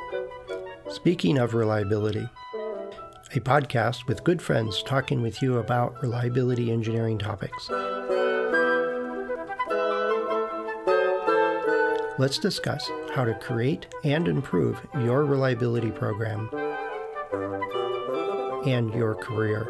Speaking of reliability, a podcast with good friends talking with you about reliability engineering topics. Let's discuss how to create and improve your reliability program and your career.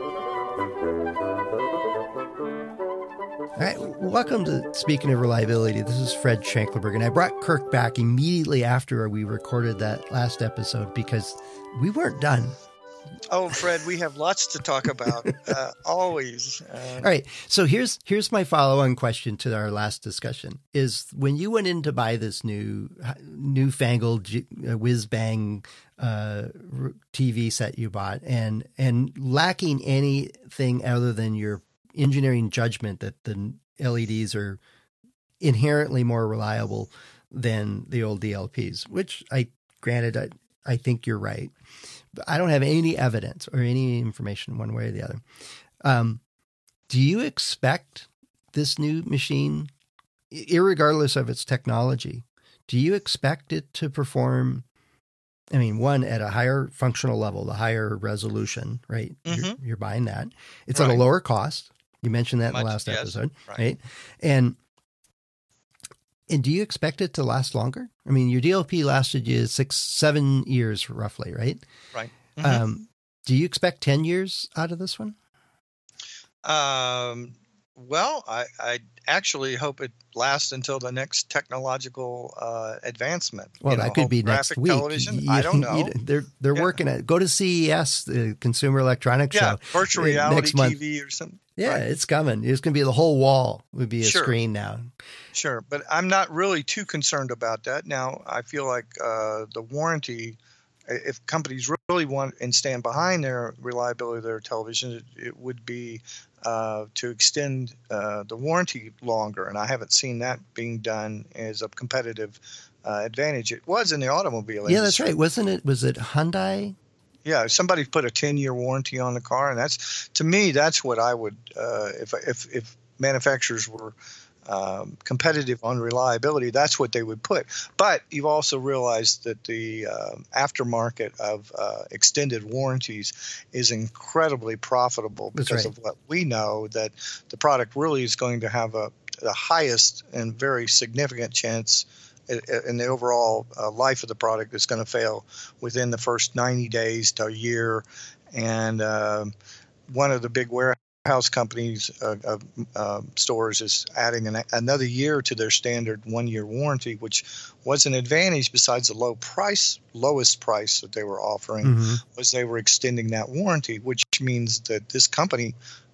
All right, welcome to Speaking of Reliability. This is Fred Shankleberg, and I brought Kirk back immediately after we recorded that last episode because we weren't done. Oh, Fred, we have lots to talk about, always. All right, so here's my follow-on question to our last discussion, is when you went in to buy this newfangled whiz-bang TV set you bought, and lacking anything other than your engineering judgment that the LEDs are inherently more reliable than the old DLPs, which I think you're right. But I don't have any evidence or any information one way or the other. Do you expect this new machine, irregardless of its technology, do you expect it to perform, one, at a higher functional level, the higher resolution, right? Mm-hmm. You're buying that. It's at a lower cost. You mentioned that in the last episode, right? And do you expect it to last longer? Your DLP lasted you 6-7 years roughly, right? Right. Mm-hmm. Do you expect 10 years out of this one? Well, I actually hope it lasts until the next technological advancement. Well, that could be next week. Television. I don't know. They're working at go to CES, the Consumer Electronics Show. Virtual reality TV or something. Yeah, right. It's coming. It's going to be the whole wall would be a screen now. Sure, but I'm not really too concerned about that. Now, I feel like the warranty, if companies really want and stand behind their reliability of their television, it would be to extend the warranty longer. And I haven't seen that being done as a competitive advantage. It was in the automobile industry. Yeah, that's right. Was it Hyundai? Yeah, somebody put a 10-year warranty on the car, and to me, that's what I would, if manufacturers were competitive on reliability, that's what they would put. But you've also realized that the aftermarket of extended warranties is incredibly profitable because of what we know, that the product really is going to have the highest and very significant chance in the overall life of the product is going to fail within the first 90 days to a year. And one of the big warehouse companies stores is adding another year to their standard 1-year warranty, which was an advantage besides the lowest price that they were offering, was they were extending that warranty, which means that this company,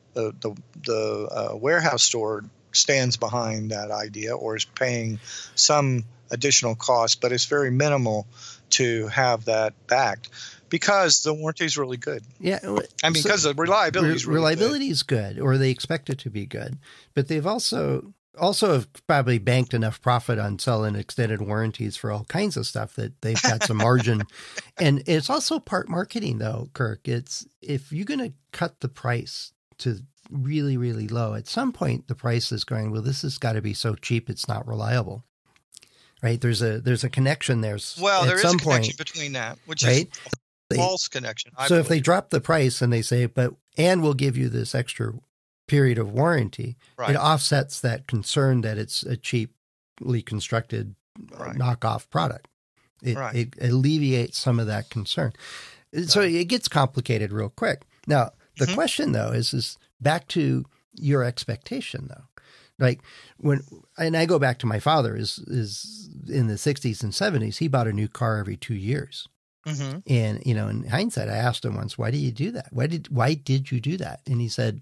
the warehouse store, stands behind that idea or is paying some additional cost, but it's very minimal to have that backed because the warranty is really good. Yeah. Because the reliability is really reliability is good, or they expect it to be good, but they've also have probably banked enough profit on selling extended warranties for all kinds of stuff that they've got some margin. And it's also part marketing though, Kirk. It's if you're going to cut the price to really, really low, at some point the price is going, well, this has got to be so cheap it's not reliable. Right? There's a connection there. Well, there is a connection between that, which is a false connection. So if they drop the price and they say, and we'll give you this extra period of warranty, it offsets that concern that it's a cheaply constructed knockoff product. It alleviates some of that concern. So it gets complicated real quick. Now, the question though is back to your expectation though. Like and I go back to my father is in the 60s and 70s, he bought a new car every 2 years. Mm-hmm. And, in hindsight, I asked him once, why do you do that? Why did you do that? And he said,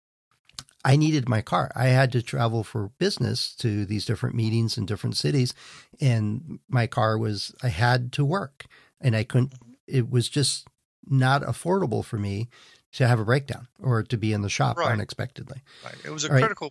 I needed my car. I had to travel for business to these different meetings in different cities. And my car I had to work and it was just not affordable for me to have a breakdown or to be in the shop unexpectedly. Right. It was a critical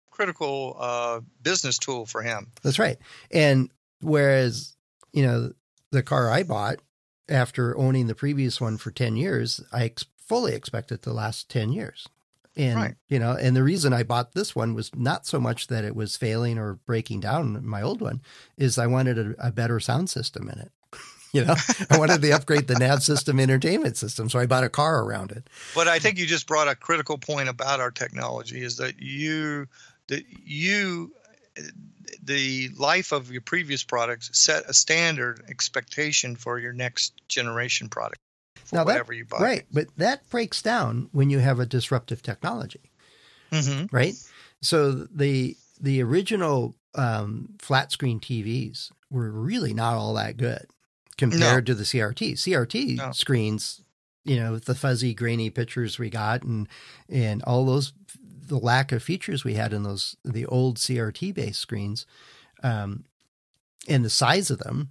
business tool for him. That's right. And whereas, the car I bought after owning the previous one for 10 years, I fully expect it to last 10 years. And, and the reason I bought this one was not so much that it was failing or breaking down my old one, is I wanted a better sound system in it. I wanted to upgrade the nav system entertainment system, so I bought a car around it. But I think you just brought a critical point about our technology is that the life of your previous products set a standard expectation for your next generation product for now whatever you buy. Right, but that breaks down when you have a disruptive technology, right? So the original flat screen TVs were really not all that good compared to the CRT. CRT screens, the fuzzy, grainy pictures we got and all those, the lack of features we had in the old CRT based screens, and the size of them,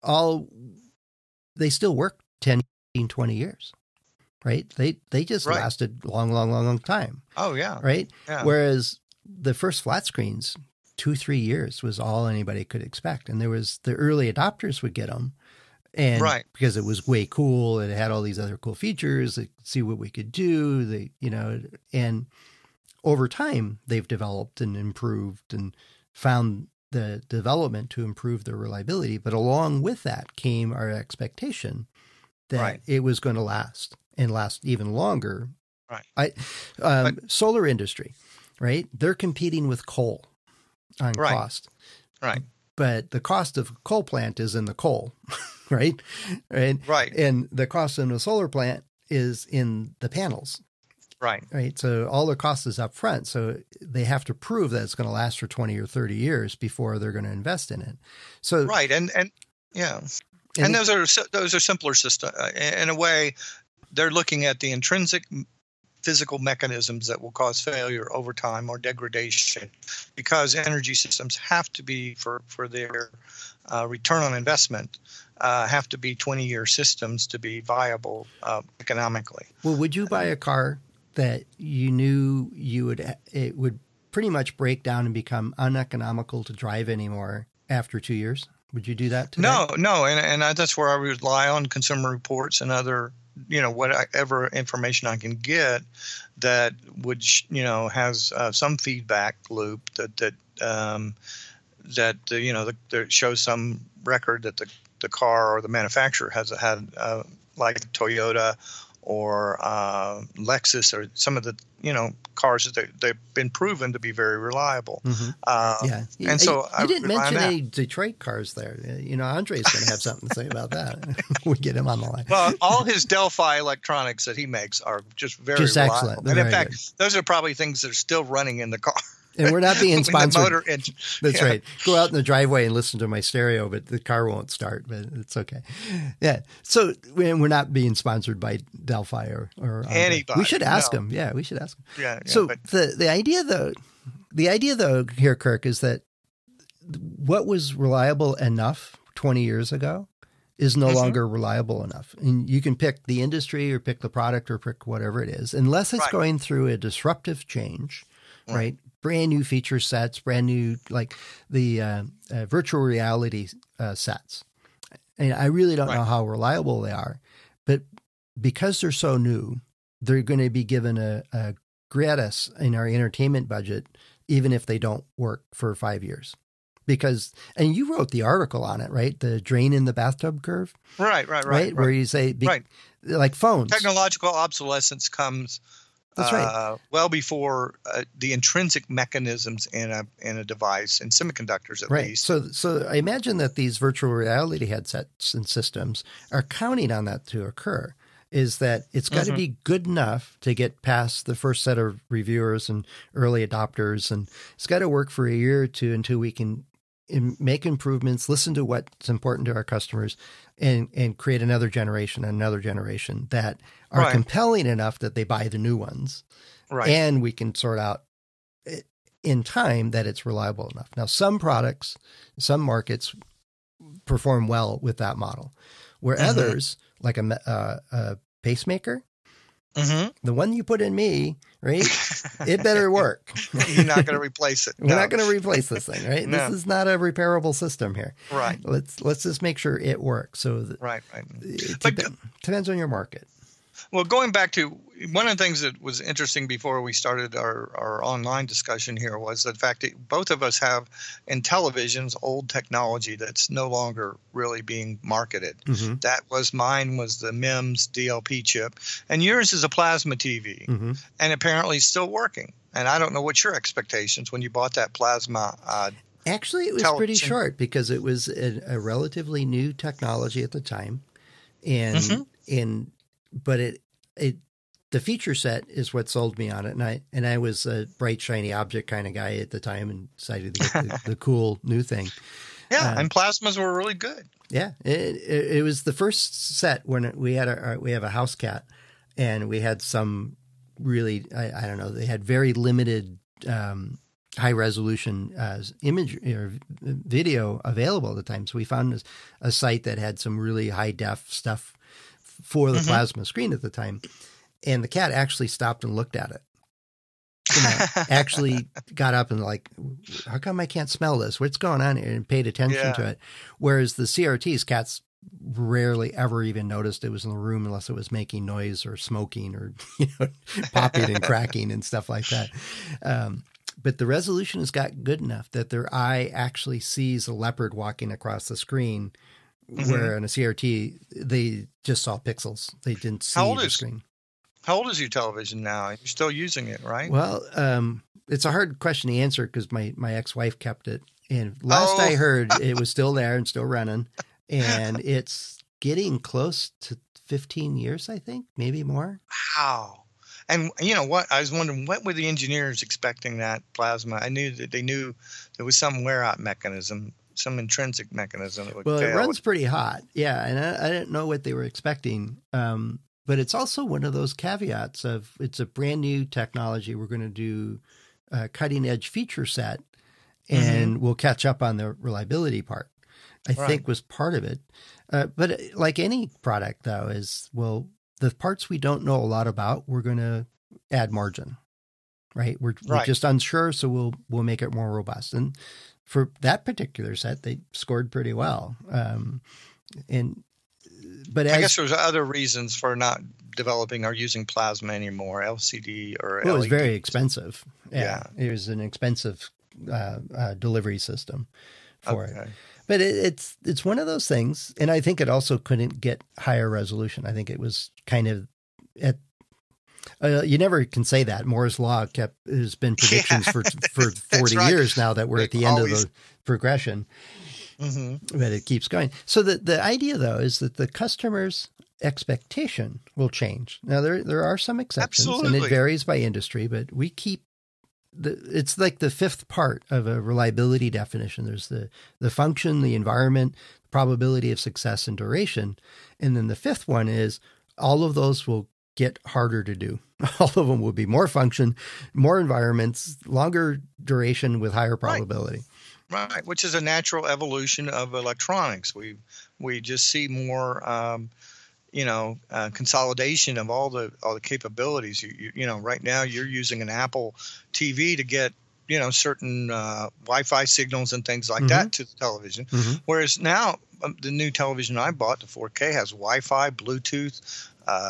they still work 10, 15, 20 years, right? They just lasted long time. Oh yeah. Right. Yeah. Whereas the first flat screens, 2-3 years was all anybody could expect. And there was the early adopters would get them. And because it was way cool, it had all these other cool features, they could see what we could do, and over time they've developed and improved and found the development to improve their reliability. But along with that came our expectation that it was going to last and last even longer. Right. Solar industry, right? They're competing with coal on cost. Right. But the cost of a coal plant is in the coal, right? Right. And the cost in a solar plant is in the panels. Right. So all the cost is up front. So they have to prove that it's going to last for 20 or 30 years before they're going to invest in it. So And those are simpler systems. In a way, they're looking at the intrinsic physical mechanisms that will cause failure over time or degradation, because energy systems have to be, for their return on investment, have to be 20-year systems to be viable economically. Well, would you buy a car that you knew it would pretty much break down and become uneconomical to drive anymore after 2 years? Would you do that today? No, and that's where I rely on Consumer Reports and other, whatever information I can get that would, has some feedback loop that shows some record that the car or the manufacturer has had, like Toyota or Lexus or some of the cars that they've been proven to be very reliable. And so you didn't mention any Detroit cars there. Andre's going to have something to say about that. We get him on the line. Well, all his Delphi electronics that he makes are just very reliable. Excellent. And in fact, those are probably things that are still running in the car. And we're not being sponsored. The motor engine. That's right. Go out in the driveway and listen to my stereo, but the car won't start, but it's okay. Yeah. So we're not being sponsored by Delphi or anybody. We should ask them. Yeah, we should ask them. Yeah. So the idea though, here, Kirk, is that what was reliable enough 20 years ago is no longer reliable enough. And you can pick the industry or pick the product or pick whatever it is, unless it's going through a disruptive change, right? Brand new feature sets, brand new, like the virtual reality sets. And I really don't know how reliable they are, but because they're so new, they're going to be given a gratis in our entertainment budget, even if they don't work for 5 years. Because, and you wrote the article on it, right? The drain in the bathtub curve. Right. Where you say, like phones. Technological obsolescence comes That's right. Well before the intrinsic mechanisms in a device, in semiconductors at least. So I imagine that these virtual reality headsets and systems are counting on that to occur. Is that it's got to be good enough to get past the first set of reviewers and early adopters, and it's got to work for a year or two until we can make improvements, listen to what's important to our customers, and create another generation that are compelling enough that they buy the new ones. Right. And we can sort out in time that it's reliable enough. Now, some products, some markets perform well with that model, where others, like a pacemaker, the one you put in me, right? It better work. You're not going to replace it. We're not going to replace this thing, right? No. This is not a repairable system here. Right. Let's just make sure it works. So right. It depends on your market. Well, going back to one of the things that was interesting before we started our online discussion here was the fact that both of us have in televisions old technology that's no longer really being marketed. Mm-hmm. Mine was the MEMS DLP chip, and yours is a plasma TV, Mm-hmm. and apparently still working. And I don't know what your expectations when you bought that plasma. Actually, it was television. pretty short because it was a relatively new technology at the time, and but the feature set is what sold me on it, and I was a bright shiny object kind of guy at the time and decided to get the cool new thing. Yeah, and plasmas were really good. Yeah, it was the first set when we have a house cat, and we had some really I don't know, they had very limited high resolution image or video available at the time. So we found a site that had some really high def stuff for the plasma screen at the time. And the cat actually stopped and looked at it. Actually got up and like, how come I can't smell this? What's going on here? And paid attention to it. Whereas the CRTs, cats rarely ever even noticed it was in the room unless it was making noise or smoking or popping and cracking and stuff like that. But the resolution has got good enough that their eye actually sees a leopard walking across the screen, where in a CRT, they just saw pixels. They didn't see the screen. How old is your television now? You're still using it, right? Well, it's a hard question to answer because my ex-wife kept it. And last I heard, it was still there and still running. And it's getting close to 15 years, I think, maybe more. Wow. And you know what? I was wondering, what were the engineers expecting that plasma? I knew that they knew there was some wear-out mechanism, some intrinsic mechanism that would fail. It runs pretty hot. Yeah, and I didn't know what they were expecting. But it's also one of those caveats of it's a brand new technology. We're going to do a cutting-edge feature set, and we'll catch up on the reliability part, I think was part of it. But like any product, though, the parts we don't know a lot about, we're going to add margin, right? We're just unsure, so we'll make it more robust. And for that particular set, they scored pretty well. But I guess there's other reasons for not developing or using plasma anymore, LCD or LED. It was very expensive. Yeah. It was an expensive delivery system for it. But it's one of those things, and I think it also couldn't get higher resolution. I think it was kind of at you never can say that. Moore's law has been predictions for 40 years now that we're at the end of the progression. But it keeps going. So the idea, though, is that the customer's expectation will change. Now, there are some exceptions, and it varies by industry, but we keep it's like the fifth part of a reliability definition. There's the function, the environment, the probability of success, and duration. And then the fifth one is all of those will get harder to do. All of them will be more function, more environments, longer duration with higher probability. Right, which is a natural evolution of electronics. We just see more, consolidation of all the capabilities. You know, right now you're using an Apple TV to get certain Wi-Fi signals and things like that to the television. Whereas now the new television I bought, the 4K, has Wi-Fi, Bluetooth,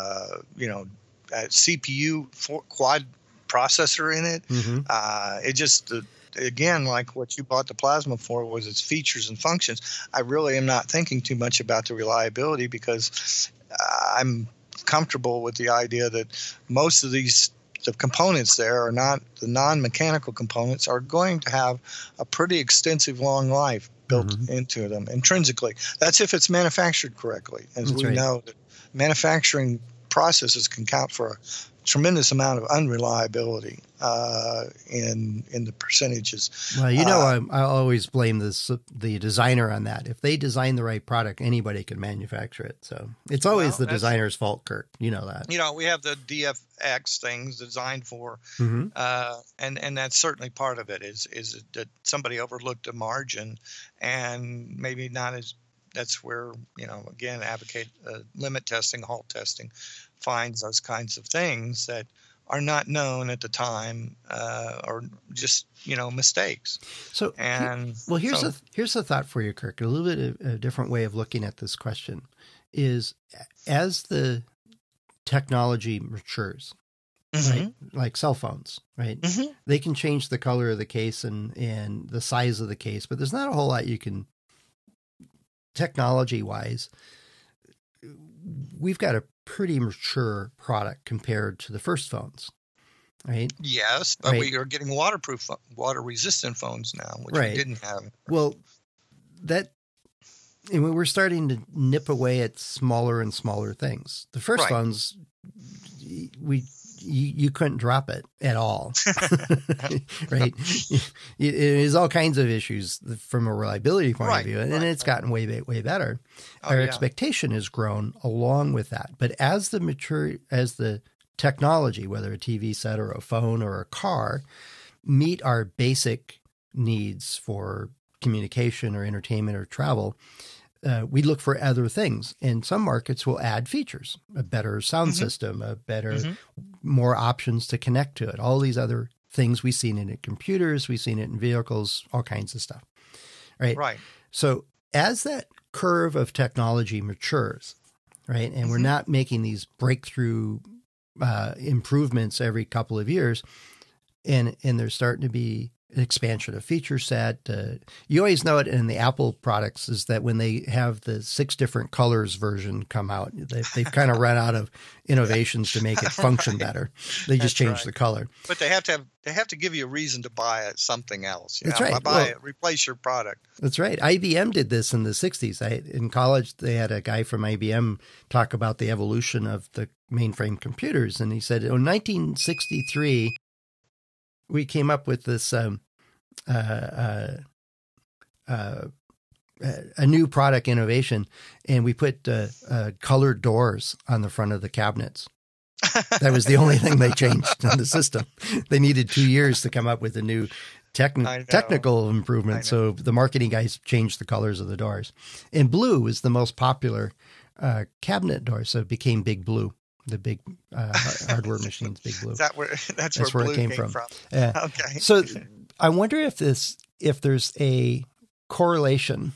CPU quad processor in it. It just again, like what you bought the plasma for was its features and functions. I really am not thinking too much about the reliability because I'm comfortable with the idea that most of the components there are not the non-mechanical components are going to have a pretty extensive long life built into them intrinsically. That's if it's manufactured correctly. As we know, that manufacturing processes can count for a tremendous amount of unreliability in the percentages. Well, I always blame the designer on that. If they design the right product, anybody can manufacture it. So it's always the designer's fault, Kirk. You know that. We have the DFX things designed for, and that's certainly part of it. Is that somebody overlooked a margin, and maybe not as. That's where, again, advocate limit testing, halt testing, finds those kinds of things that are not known at the time or just, mistakes. So, here's a thought for you, Kirk. A little bit of a different way of looking at this question is as the technology matures, right? Like cell phones, right? They can change the color of the case and the size of the case, but there's not a whole lot you can, technology-wise, we've got a pretty mature product compared to the first phones, right? Yes, but we are getting waterproof, water-resistant phones now, which we didn't have. Well, and we're starting to nip away at smaller and smaller things. The first phones, you couldn't drop it at all, right? There's all kinds of issues from a reliability point of view, and it's gotten way better. Our expectation has grown along with that. But as the technology, whether a TV set or a phone or a car, meet our basic needs for communication or entertainment or travel, we look for other things. And some markets will add features, a better sound system, a better, more options to connect to it. All these other things, we've seen it in computers, we've seen it in vehicles, all kinds of stuff. Right. So as that curve of technology matures, right, and we're not making these breakthrough improvements every couple of years, and there's starting to be an expansion of feature set. You always know it in the Apple products is that when they have the 6 different colors version come out, they've kind of run out of innovations to make it function better. They just change the color. But they have to give you a reason to buy something else. That's right. Replace your product. That's right. IBM did this in the 60s. In college, they had a guy from IBM talk about the evolution of the mainframe computers. And he said, in 1963, we came up with this a new product innovation, and we put colored doors on the front of the cabinets. That was the only thing they changed on the system. They needed 2 years to come up with a new technical improvement. So the marketing guys changed the colors of the doors. And blue was the most popular cabinet door, so it became Big Blue. The big hardware machines, Big Blue. That's where it came from. Okay. So I wonder if there's a correlation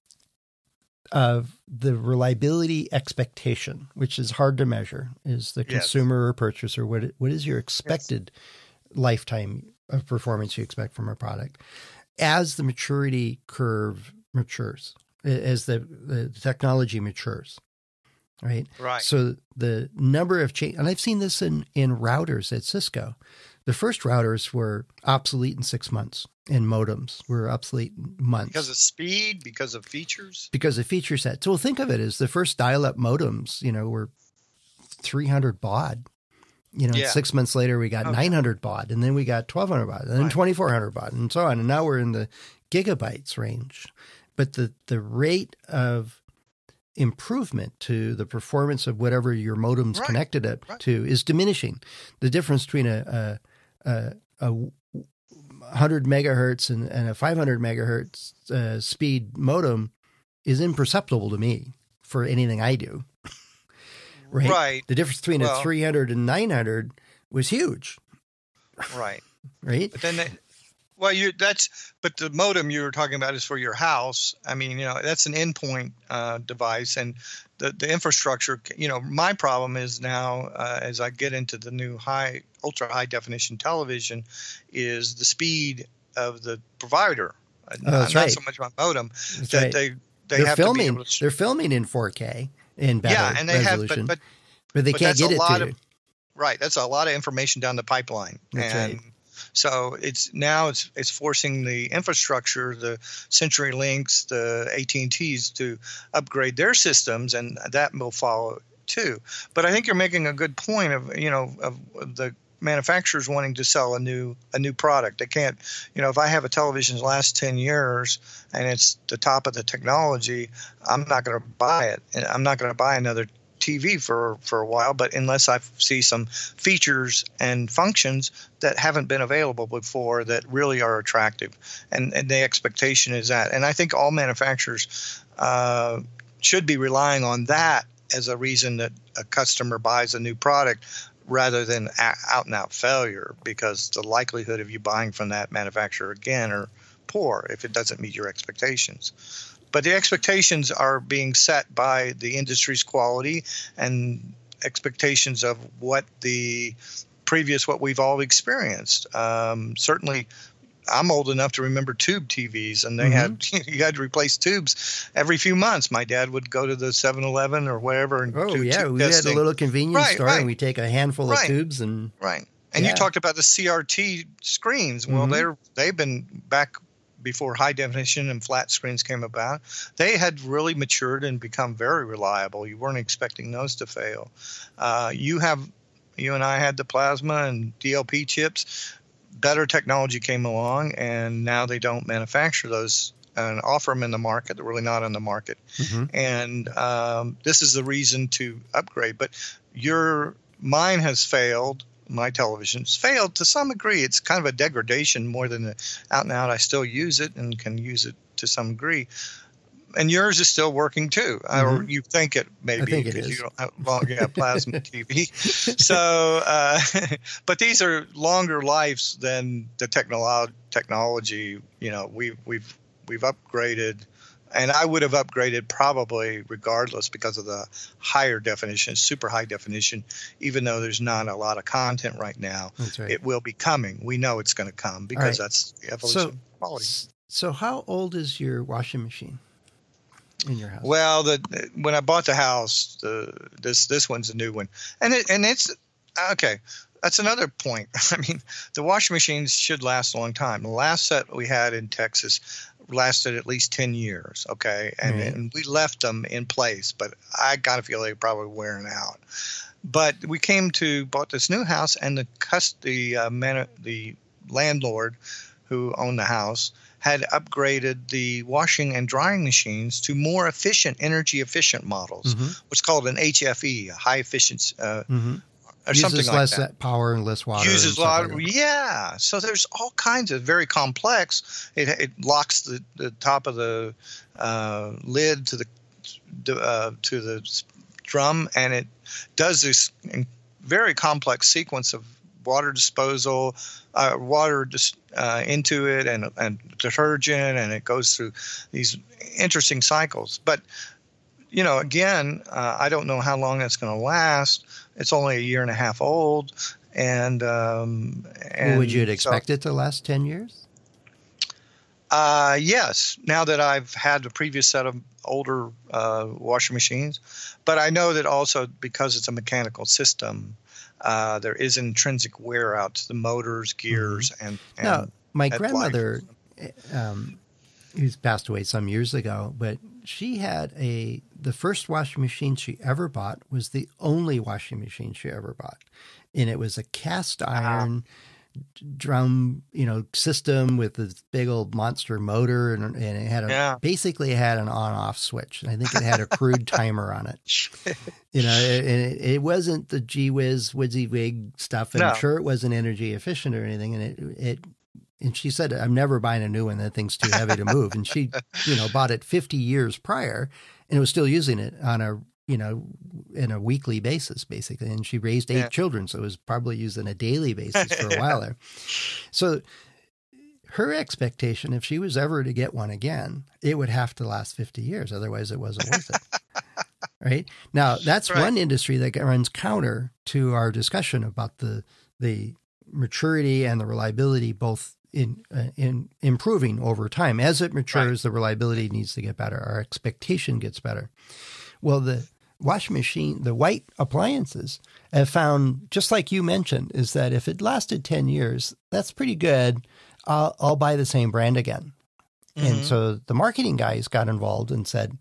of the reliability expectation, which is hard to measure, is the consumer or purchaser. What is your expected lifetime of performance you expect from a product as the maturity curve matures, as the technology matures? Right. So the number of change, and I've seen this in routers at Cisco. The first routers were obsolete in 6 months, and modems were obsolete in months. Because of speed, because of features? Because of feature set. So think of it as the first dial-up modems, were 300 baud. 6 months later, we got 900 baud, and then we got 1200 baud, and then 2400 baud, and so on. And now we're in the gigabytes range. But the rate of improvement to the performance of whatever your modem's connected it to is diminishing. The difference between a 100 megahertz and a 500 megahertz speed modem is imperceptible to me for anything I do. Right. The difference between a 300 and 900 was huge. Right. But then but the modem you were talking about is for your house. I mean, that's an endpoint device, and the infrastructure. My problem is now as I get into the new ultra high definition television, is the speed of the provider. Not so much my modem. They're filming. They're filming in 4K in better resolution, but they can't get it to you. Right, that's a lot of information down the pipeline. That's right. So it's forcing the infrastructure, the CenturyLinks, the AT&Ts to upgrade their systems, and that will follow too. But I think you're making a good point of the manufacturers wanting to sell a new product. They can't, if I have a television that lasts 10 years and it's the top of the technology, I'm not going to buy it, and I'm not going to buy another TV for a while, but unless I see some features and functions that haven't been available before that really are attractive, and the expectation is that. And I think all manufacturers should be relying on that as a reason that a customer buys a new product rather than out and out failure, because the likelihood of you buying from that manufacturer again are poor if it doesn't meet your expectations. But the expectations are being set by the industry's quality and expectations of what we've all experienced. Certainly, I'm old enough to remember tube TVs, and they you had to replace tubes every few months. My dad would go to the 7-Eleven or wherever and do we tube had testing. a little convenience store, and we take a handful of tubes and And you talked about the CRT screens. Well, they've been back before high definition and flat screens came about. They had really matured and become very reliable. You weren't expecting those to fail. You and I had the plasma and DLP chips. Better technology came along, and now they don't manufacture those and offer them in the market. They're really not on the market. And this is the reason to upgrade. But mine has failed. My television's failed to some degree. It's kind of a degradation more than out and out. I still use it and can use it to some degree. And yours is still working too, or you think it maybe. I think it is. You don't have plasma TV. So, but these are longer lives than the technology. You know, we've upgraded, and I would have upgraded probably regardless because of the higher definition, super high definition. Even though there's not a lot of content right now, that's right. It will be coming. We know it's going to come because that's the evolution of quality. So, how old is your washing machine in your house? Well, when I bought the house, this one's a new one, and it's okay. That's another point. I mean, the washing machines should last a long time. The last set we had in Texas lasted at least 10 years. Okay, and we left them in place, but I got to feel they were probably wearing out. But we bought this new house, and the landlord who owned the house had upgraded the washing and drying machines to more efficient, energy-efficient models, what's called an HFE, a high efficiency, or uses something like less that. Power and less water. Uses a lot. Yeah. So there's all kinds of very complex. It locks the top of the lid to the drum, and it does this very complex sequence of water disposal, into it, and detergent, and it goes through these interesting cycles. But again, I don't know how long that's going to last. It's only a year and a half old, and would you expect it to last 10 years? Yes. Now that I've had a previous set of older washing machines, but I know that also because it's a mechanical system, there is intrinsic wear out to the motors, gears, and now, my grandmother, who's passed away some years ago, but she had the first washing machine she ever bought was the only washing machine she ever bought. And it was a cast iron drum, system with this big old monster motor, and it had basically had an on-off switch. And I think it had a crude timer on it. And it wasn't the gee whiz, WYSIWYG stuff. And I'm sure it wasn't energy efficient or anything. And she said, I'm never buying a new one. That thing's too heavy to move. And she, bought it 50 years prior and was still using it on in a weekly basis, basically. And she raised 8 children, so it was probably used on a daily basis for a while there. So her expectation, if she was ever to get one again, it would have to last 50 years. Otherwise, it wasn't worth it. Right? Now, that's one industry that runs counter to our discussion about the maturity and the reliability, both in improving over time. As it matures, the reliability needs to get better. Our expectation gets better. Well, the washing machine, the white appliances, have found, just like you mentioned, is that if it lasted 10 years, that's pretty good. I'll buy the same brand again. And so the marketing guys got involved and said,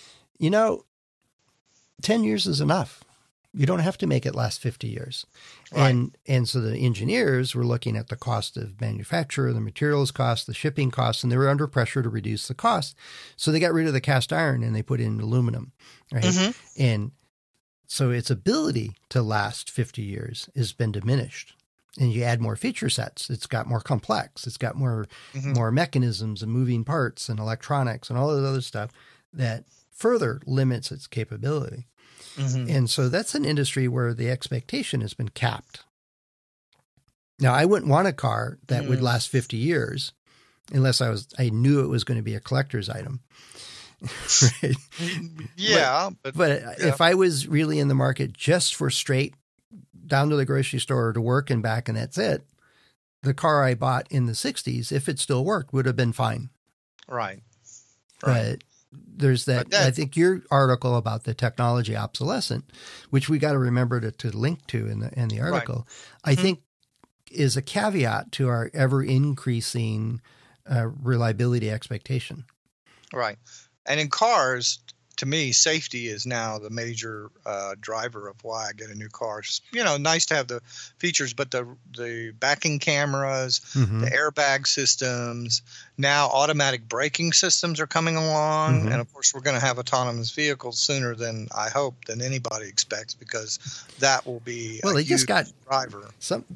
10 years is enough. You don't have to make it last 50 years. Right. And so the engineers were looking at the cost of manufacture, the materials cost, the shipping costs, and they were under pressure to reduce the cost. So they got rid of the cast iron and they put in aluminum. Right. And so its ability to last 50 years has been diminished. And you add more feature sets. It's got more complex. It's got more mechanisms and moving parts and electronics and all this other stuff that further limits its capability. And so that's an industry where the expectation has been capped. Now, I wouldn't want a car that would last 50 years unless I knew it was going to be a collector's item. Right? Yeah. But if I was really in the market just for straight down to the grocery store to work and back and that's it, the car I bought in the 60s, if it still worked, would have been fine. Right. But there's that, I think your article about the technology obsolescent, which we got to remember to link to in the article, I think is a caveat to our ever increasing reliability expectation. Right. And in cars, to me, safety is now the major driver of why I get a new car. It's, nice to have the features, but the backing cameras, the airbag systems, now automatic braking systems are coming along. And of course, we're going to have autonomous vehicles sooner than I hope than anybody expects, because that will be a huge driver.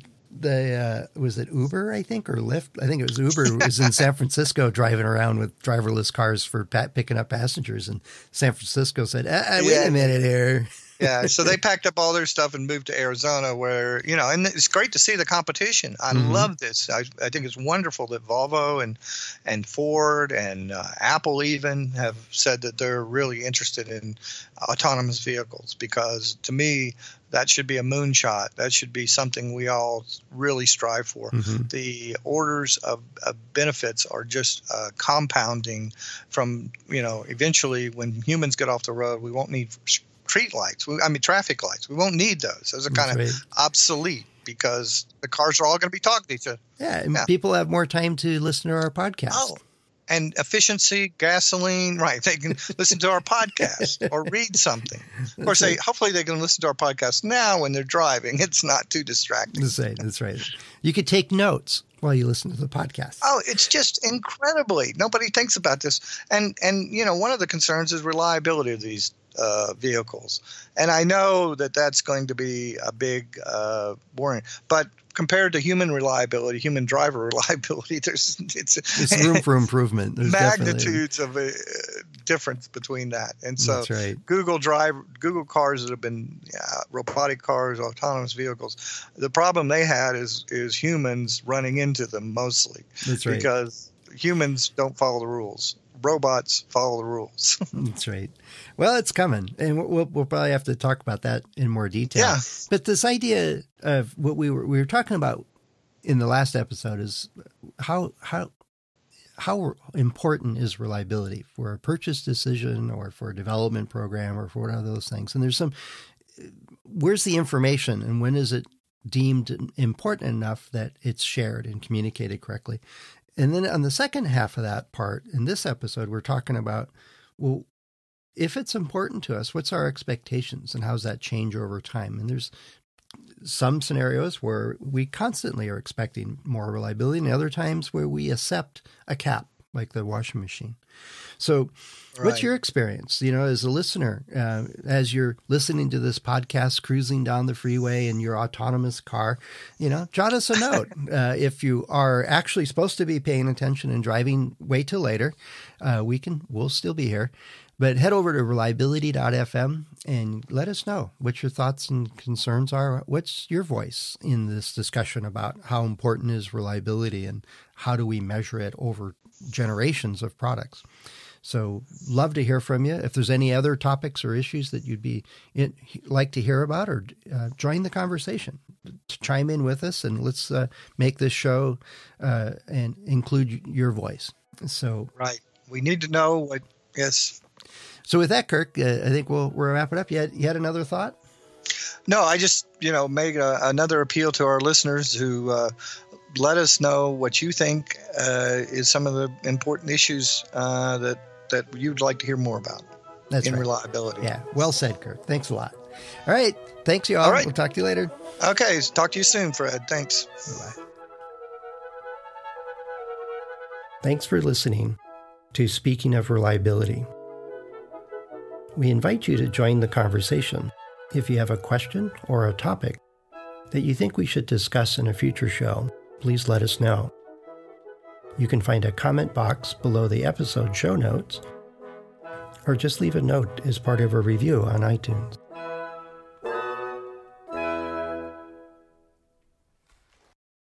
Was it Uber, I think, or Lyft? I think it was Uber who was in San Francisco driving around with driverless cars for picking up passengers. And San Francisco said, wait a minute here. Yeah, so they packed up all their stuff and moved to Arizona where, and it's great to see the competition. I love this. I think it's wonderful that Volvo and Ford and Apple even have said that they're really interested in autonomous vehicles, because to me, that should be a moonshot. That should be something we all really strive for. The orders of benefits are just compounding from, eventually when humans get off the road, we won't need traffic lights. We won't need those. Those are kind of obsolete because the cars are all going to be talking to each other. Yeah, and people have more time to listen to our podcast. Oh, and efficiency, gasoline, right. They can listen to our podcast or read something. Of course, hopefully they can listen to our podcast now when they're driving. It's not too distracting. That's right. You could take notes while you listen to the podcast. Oh, it's just incredibly. Nobody thinks about this. And one of the concerns is reliability of these vehicles. And I know that that's going to be a big worry. But compared to human driver reliability, it's room for improvement. There's magnitudes of a difference between that. And so Google cars that have been robotic cars, autonomous vehicles, the problem they had is humans running into them mostly. That's right. Because humans don't follow the rules. Robots follow the rules. That's right. Well, it's coming, and we'll probably have to talk about that in more detail. Yeah. But this idea of what we were talking about in the last episode is how important is reliability for a purchase decision or for a development program or for one of those things. And where's the information and when is it deemed important enough that it's shared and communicated correctly? And then on the second half of that part, in this episode, we're talking about, well, if it's important to us, what's our expectations and how's that change over time? And there's some scenarios where we constantly are expecting more reliability and other times where we accept a cap, like the washing machine. So what's your experience, as a listener, as you're listening to this podcast, cruising down the freeway in your autonomous car, jot us a note. If you are actually supposed to be paying attention and driving, wait till later. We'll still be here. But head over to reliability.fm and let us know what your thoughts and concerns are. What's your voice in this discussion about how important is reliability and how do we measure it over generations of products? So love to hear from you. If there's any other topics or issues that you'd like to hear about, or join the conversation, chime in with us, and let's make this show and include your voice. So we need to know what. Yes. So with that, Kirk, I think we'll wrap it up. You had another thought? No, I just make another appeal to our listeners who. Let us know what you think is some of the important issues that you'd like to hear more about in reliability. Yeah, well said, Kurt. Thanks a lot. All right. Thanks, you all. We'll talk to you later. Okay. Talk to you soon, Fred. Thanks. Bye-bye. Thanks for listening to Speaking of Reliability. We invite you to join the conversation. If you have a question or a topic that you think we should discuss in a future show, please let us know. You can find a comment box below the episode show notes, or just leave a note as part of a review on iTunes.